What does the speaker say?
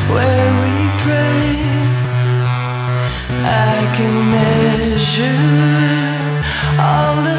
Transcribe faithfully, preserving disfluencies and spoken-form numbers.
where we pray. I can measure all the